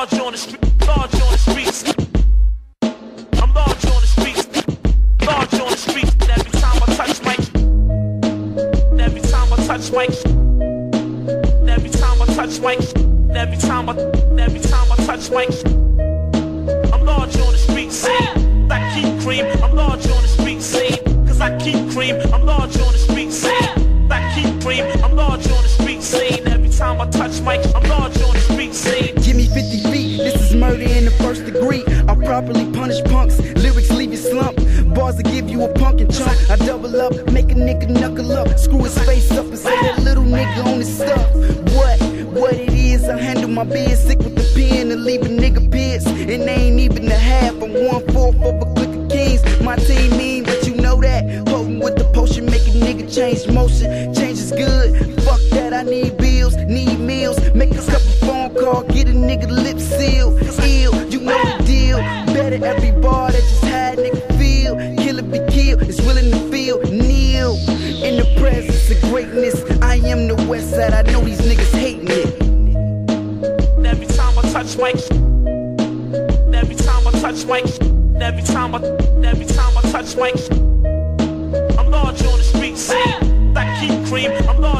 large on the street, large on the streets. I'm large on the streets, large on the streets. Every time I touch mic, every time I touch mic, every time I touch mic, every time I touch mic. I'm large on the street scene. I keep cream. I'm large on the street scene. Cause I keep cream. I'm large on the street scene. I keep cream. I'm large on the street scene. Every time I touch mic, I'm large on the street scene. Give me 50 feet, this is murder in the first degree. I properly punish punks, lyrics leave you slump. Bars will give you a pumpkin chunk. I double up, make a nigga knuckle up. Screw his face up and say that little nigga on his stuff. What it is, I handle my biz. Sick with the pen and leave a nigga pissed. And they ain't even a half, I'm 1/4 of a click of kings. My team mean, but you know that. Potent with the potion, make a nigga change motion. Change is good, fuck that, I need bills, need meals. Make a couple phone calls, get a nigga lip sealed. Ill, you know the deal. Better every bar that just had nigga feel. Kill it, be killed, is willing to feel. Kneel in the presence of greatness. I am the west side, I know these niggas hating it. Every time I touch mic, every time I touch mic, every time I touch mic, I'm large on the street scene. I keep cream. I'm large